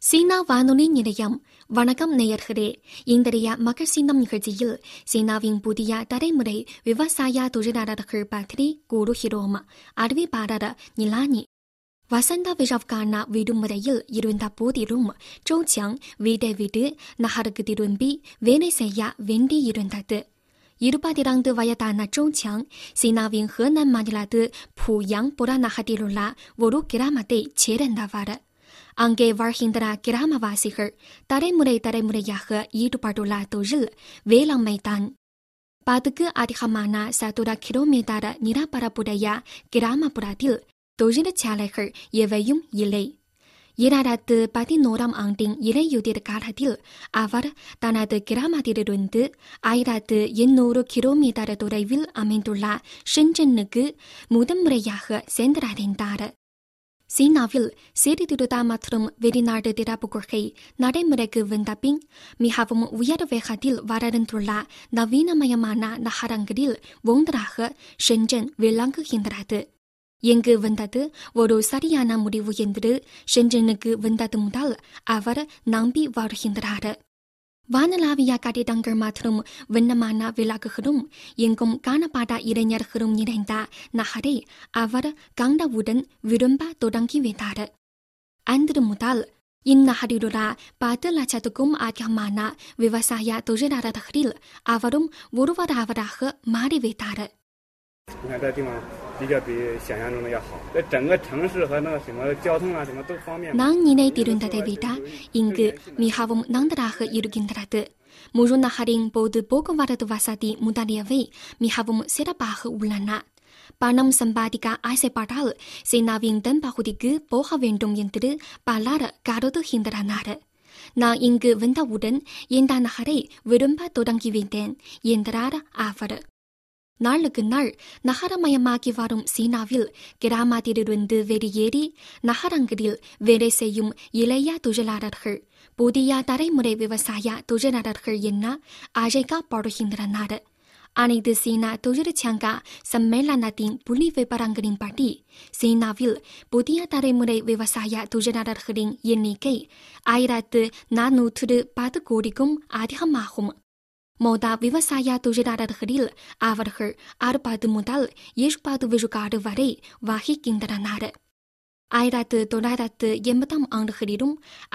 சீனா வானொலி நிலையம். வணக்கம் நேயர்களே. இன்றைய மகர் சின்னம் நிகழ்ச்சியில் சீனாவின் புதிய தலைமுறை விவசாய தொழிலாளர்கள் பற்றி கூறுகிறோம். அறிவிப்பாளர் நிலானி. வசந்த விழாவுக்கான விடுமுறையில் இருந்த போதிலும் ஜோச்சியாங் வீட்டை விட்டு நகருக்கு திரும்பி வேலை செய்ய வேண்டியிருந்தது. 22 வயதான ஜோச்சியாங் சீனாவின் ஹெனான் மாநிலத்து புயாங் புறநகரிலுள்ள ஒரு கிராமத்தை சேர்ந்தவர். அங்கே வாழ்கின்ற கிராமவாசிகள் தலைமுறையாக ஈடுபட்டுள்ள தொழில் வேளாண்மை தான். 10க்கு அதிகமான சதுர கிலோமீட்டர் நிலப்பரப்புடைய கிராமப்புறத்தில் தொழிற்சாலைகள் எவையும் இல்லை. 2011 ஆண்டின் இலையுதிர் காலத்தில் அவர் தனது கிராமத்திலிருந்து 1800 கிலோமீட்டர் தொலைவில் அமைந்துள்ள ஷென்சனுக்கு முதன்முறையாக சென்றடைந்தார். சீனாவில் சீர்திருத்த மற்றும் வெளிநாட்டு திறப்பு கொள்கை நடைமுறைக்கு வந்த பின் மிகவும் உயர் வேகத்தில் வளர்ந்துள்ள நவீனமயமான நகரங்களில் ஒன்றாக ஷென்சன் விளங்குகின்றது. எங்கு வந்தது ஒரு சரியான முடிவு என்று ஷென்சனுக்கு வந்தது முதல் அவர் நம்பி வருகின்றார். வானளாவிய கட்டிடங்கள் மற்றும் வண்ணமான விளக்குகளும் எங்கும் காணப்பட்ட இளைஞர்களும் நிறைந்த நகரை அவர் கண்டவுடன் விரும்ப தொடங்கிவிட்டார். அன்று முதல் இந்நகரிலுள்ள 10 லட்சத்துக்கும் அதிகமான விவசாய தொழிலாளர்களில் அவரும் ஒருவராவதாக மாறிவிட்டார். 你看这地方比较比想象中的要好，这整个城市和那个什么交通啊什么都方便。 நான் நினைத்திருந்ததை விட இங்கு மிகவும் நன்றாக இருக்கின்றது. முழு நகரின் போது போக்குவரத்து வசதி முதலியவை மிகவும் சிறப்பாக உள்ளன. பணம் சம்பாதிக்க ஆசைப்பட்டால் சீனாவின் தென்பகுதிக்கு போக வேண்டும் என்று பலர் கருதுகின்றனர். நான் இங்கு வந்தவுடன் இந்த நகரை விரும்ப தொடங்கிவிட்டேன் என்றார் அவர். நாளுக்கு நாள் நகரமயமாகி வரும் சீனாவில் கிராமத்திலிருந்து வெளியேறி நகரங்களில் வேலை செய்யும் இளைய தொழிலாளர்கள் புதிய தலைமுறை விவசாய தொழிலாளர்கள் என அழைக்கப்படுகின்றனர். அனைத்து சீனா தொழிற்சங்க சம்மேளனத்தின் புள்ளி விபரங்களின்படி சீனாவில் புதிய தலைமுறை விவசாய தொழிலாளர்களின் எண்ணிக்கை 1410 கோடிக்கும் அதிகமாகும். மொத்த விவசாய தொழிலாளர்களில் அவர்கள் 60 முதல் 70 விழுக்காடு வரை வகிக்கின்றனர். 1980 ஆண்டுகளிலும்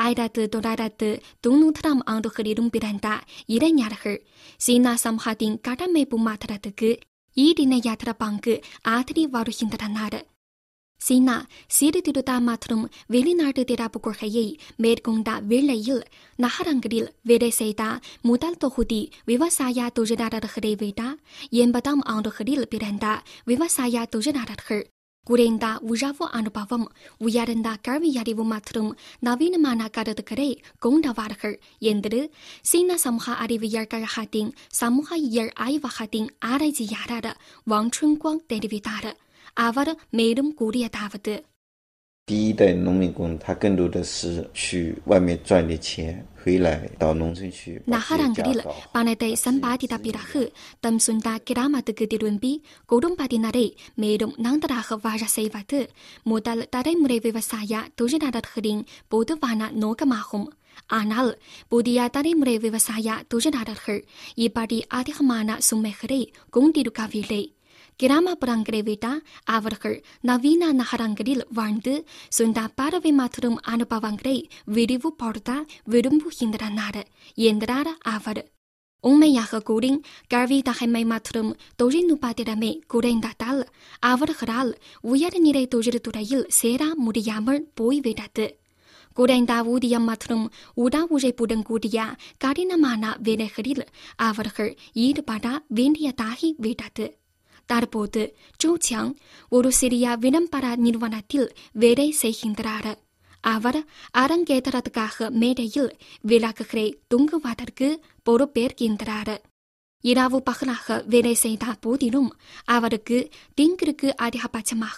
1990 ஆண்டுகளிலும் பிறந்த இளைஞர்கள் சீனா சமூகத்தின் கட்டமைப்பு மாற்றத்துக்கு ஈடிணையற்ற பங்கு ஆற்றி வருகின்றனர். சீனா சீர்திருத்த மற்றும் வெளிநாட்டு திறப்பு கொள்கையை மேற்கொண்ட வேளையில் நகரங்களில் வேலை செய்த முதல் தொகுதி விவசாய தொழிலாளர்களை விட 80 ஆண்டுகளில் பிறந்த விவசாய தொழிலாளர்கள் குறைந்த உழவு அனுபவம், உயர்ந்த கல்வியறிவு மற்றும் நவீனமான கருத்துக்களை கொண்டவர்கள் என்று சீன சமூக அறிவியல் கழகத்தின் சமூகயியல் ஆய்வகத்தின் ஆராய்ச்சியாளர் வாங் சுன்குவாங் தெரிவித்தார். அவர் மேலும் கூறியதாவது: 第一代农民工他更多的是去外面赚的钱回来到农村去 நகரங்களில் பணத்தை சம்பாதித்த பிறகு தம் சொந்த கிராமத்துக்கு திரும்பி குடும்பத்தினரை மேலும் நன்றாக வாழ செய்வது முதல் தலைமுறை விவசாய தொழிலாளர்களின் பொதுவான நோக்கமாகும். ஆனால் புதிய தலைமுறை விவசாய தொழிலாளர்கள் இப்படி அதிகமான சுமைகளை கொண்டிருக்கவில்லை. கிராமப்புறங்களை விட அவர்கள் நவீன நகரங்களில் வாழ்ந்து சொந்த பார்வை மற்றும் அனுபவங்களை விரிவுபடுத்த விரும்புகின்றனர் என்றார் அவர். உண்மையாக கூறி கல்வி தகைமை மற்றும் தொழில்நுட்ப திறமை குறைந்ததால் அவர்களால் உயர்நிலை தொழில்துறையில் சேர முடியாமல் போய்விட்டது. குறைந்த ஊதியம் மற்றும் உடல் உழைப்புடன் கூடிய கடினமான வேலைகளில் அவர்கள் ஈடுபட வேண்டியதாகிவிட்டது. தற்போது ஜோச்சியாங் ஒரு சிறிய விளம்பர நிறுவனத்தில் வேலை செய்கின்றார். அவர் அரங்கேற்றத்துக்காக மேடையில் விளக்குகளை தொங்குவதற்கு பொறுப்பேற்கின்றார். இரவு பகலாக வேலை செய்த போதிலும் அவருக்கு திங்களுக்கு அதிகபட்சமாக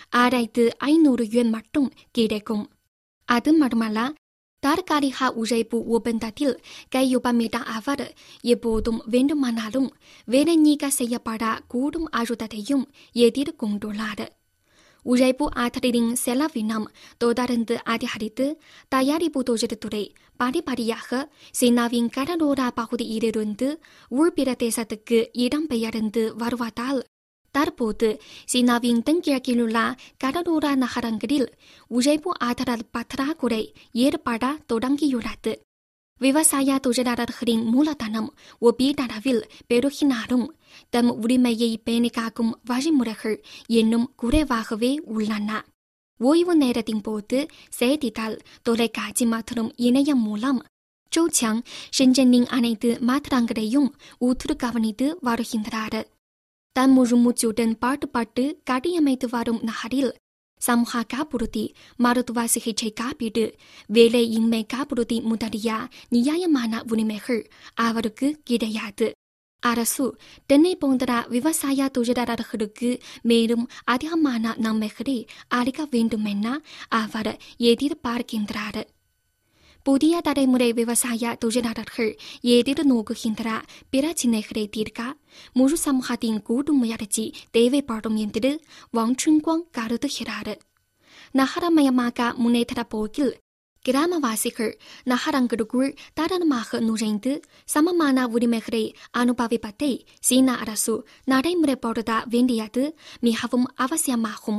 6500 யுவான் மட்டும் கிடைக்கும். அது மட்டுமல்ல, தற்காலிக உழைப்பு ஒப்பந்தத்தில் கையொப்பமிட்ட அவர் எப்போதும் வேண்டுமானாலும் வேலை நீக்க செய்யப்பட கூடும் அழுத்தத்தையும் எதிர்கொண்டுள்ளார். உழைப்பு ஆற்றலின் செலவினம் தொடர்ந்து அதிகரித்து தயாரிப்பு தொழில்துறை படிப்படியாக சீனாவின் கடலோர பகுதியிலிருந்து உள்பிரதேசத்துக்கு இடம்பெயர்ந்து வருவதால் தற்போது சீனாவின் தென்கிழக்கிலுள்ள கடலோர நகரங்களில் உழைப்பு ஆற்றல் பற்றாக்குறை ஏற்பட தொடங்கியுள்ளது. விவசாய தொழிலாளர்களின் மூலதனம் ஒப்பீட்டளவில் பெருகினாலும் தம் உரிமையை பேணி காக்கும் வழிமுறைகள் இன்னும் குறைவாகவே உள்ளன. ஓய்வு நேரத்தின் போது செய்தித்தாள், தொலைக்காட்சி மற்றும் இணையம் மூலம் ஜோச்சியாங் ஷென்ஜனின் அனைத்து மாற்றங்களையும் உற்று கவனித்து வருகின்றார். தம் முழு மூச்சுடன் பாட்டுப்பட்டு கட்டியமைத்து வரும் நகரில் சமூக காப்புறுதி, மருத்துவ சிகிச்சை காப்பீடு, வேலையின்மை காப்புறுதி முதலிய நியாயமான உரிமைகள் அவருக்கு கிடையாது. அரசு தென்னை போன்ற விவசாய தொழிலாளர்களுக்கு மேலும் அதிகமான நன்மைகளை அளிக்க வேண்டுமென அவர் எதிர்பார்க்கின்றார். புதிய தலைமுறை விவசாய தொழிலாளர்கள் எதிர்நோக்குகின்ற பிரச்சினைகளை தீர்க்க முழு சமூகத்தின் கூட்டு முயற்சி தேவைப்படும் என்று வாங் சுன்குவாங் கருதுகிறார். நகரமயமாக முன்னேற்ற போக்கில் கிராமவாசிகள் நகரங்களுக்குள் தாராளமாக நுழைந்து சமமான உரிமைகளை அனுபவிப்பதை சீன அரசு நடைமுறைப்படுத்த வேண்டியது மிகவும் அவசியமாகும்.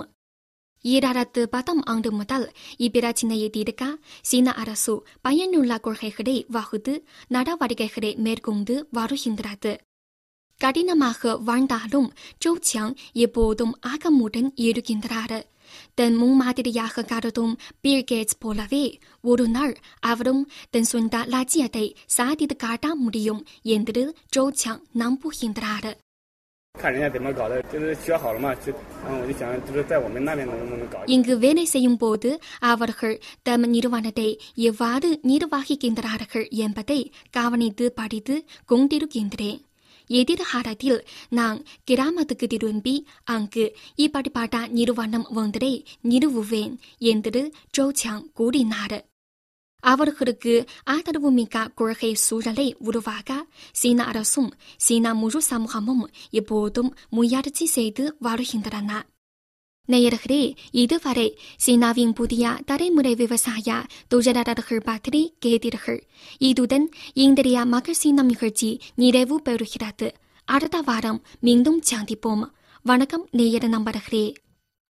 2010 ஆண்டு முதல் இப்பிரச்சினையை தீர்க்க சீன அரசு பயனுள்ள கொள்கைகளை வகுத்து நடவடிக்கைகளை மேற்கொண்டு வருகின்றது. கடினமாக வாழ்ந்தாலும் ஜோச்சியாங் எப்போதும் ஆக்கமுடன் இருக்கின்றார். தன் முன்மாதிரியாக கருதும் பில் கேட்ஸ் போலவே ஒரு நாள் அவரும் தன் சொந்த லட்சியத்தை சாதித்து காட்ட முடியும் என்று ஜோச்சியாங் நம்புகின்றார். 看人家怎么搞的，就是学好了嘛，我就想就是在我们那边能不能搞。 இங்கு வேலை செய்யும் போது அவர்கள் தம் நிறுவனத்தை எவ்வாறு நிர்வகிக்கின்றார்கள் என்பதை கவனித்து படித்து கொண்டிருக்கின்றேன். எதிர்காலத்தில் நான் கிராமத்துக்கு திரும்பி அங்கு இப்படிப்பட்ட நிறுவனம் ஒன்றை நிறுவுவேன் என்று ஜோச்சியாங் கூறினார். அவர்களுக்கு ஆதரவு மிக்க கொள்கை சூழலை உருவாக்க சீன அரசும் சீன முழு சமூகமும் எப்போதும் முயற்சி செய்து வருகின்றன. நேயர்களே, இதுவரை சீனாவின் புதிய தலைமுறை விவசாய தொழிலாளர்கள் பற்றி கேட்டீர்கள். இதுடன் இன்றைய மகள் சீனம் நிகழ்ச்சி நிறைவு பெறுகிறது. அடுத்த வாரம் மீண்டும் சந்திப்போம். வணக்கம் நேயர் நண்பர்களே.